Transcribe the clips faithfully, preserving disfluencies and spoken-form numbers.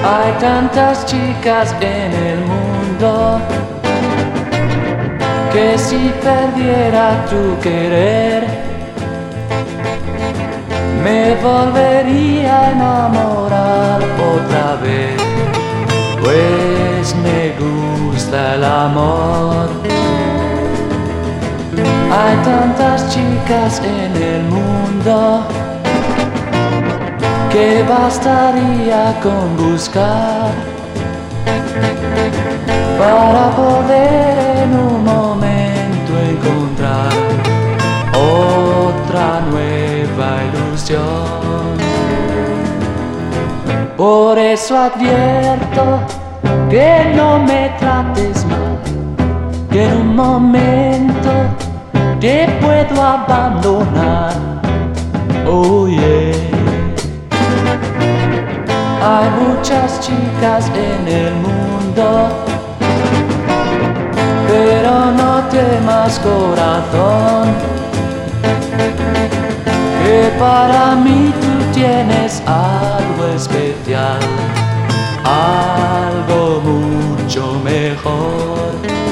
Hay tantas chicas en el mundo que si perdiera tu querer me volvería a enamorar otra vez, pues me gusta el amor. Hay tantas chicas en el mundo que bastaría con buscar para poder en un momento encontrar otra nueva ilusión. Por eso advierto que no me trates mal, que en un momento te puedo abandonar. Oh yeah. Hay muchas chicas en el mundo, pero no temas, corazón, que para mí tú tienes algo especial, algo mucho mejor.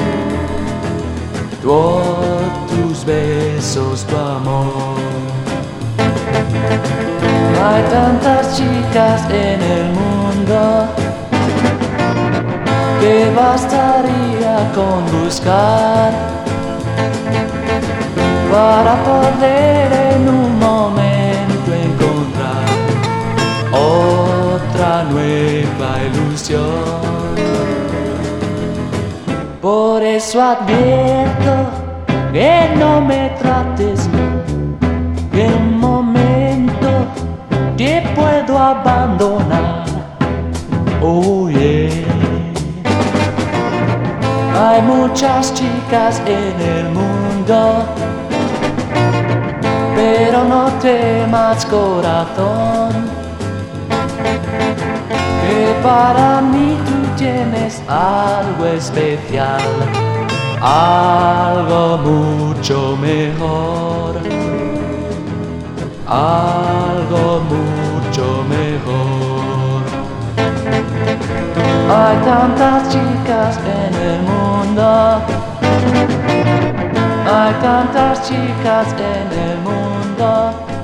Tus besos, tu amor. Hay tantas chicas en el mundo que bastaría con buscar para poder en un momento encontrar otra nueva ilusión. Por eso advierto que no me trates mal, que en un momento te puedo abandonar. Oh yeah. Hay muchas chicas en el mundo, pero no temas, corazón, que para mí tú tienes algo especial, algo mucho mejor, algo mucho mejor. Hay tantas chicas en el mundo, hay tantas chicas en el mundo.